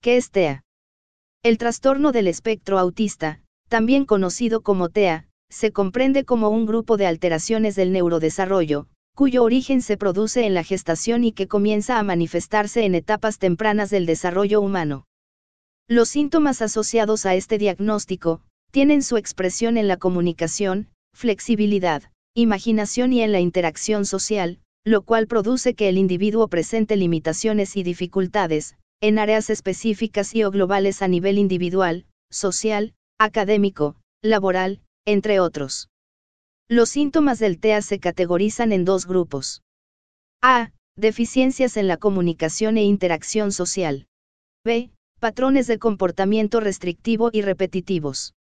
¿Qué es TEA? El trastorno del espectro autista, también conocido como TEA, se comprende como un grupo de alteraciones del neurodesarrollo, cuyo origen se produce en la gestación y que comienza a manifestarse en etapas tempranas del desarrollo humano. Los síntomas asociados a este diagnóstico tienen su expresión en la comunicación, flexibilidad, imaginación y en la interacción social, lo cual produce que el individuo presente limitaciones y dificultades, en áreas específicas y o globales a nivel individual, social, académico, laboral, entre otros. Los síntomas del TEA se categorizan en dos grupos. A. Deficiencias en la comunicación e interacción social. B. Patrones de comportamiento restrictivo y repetitivos.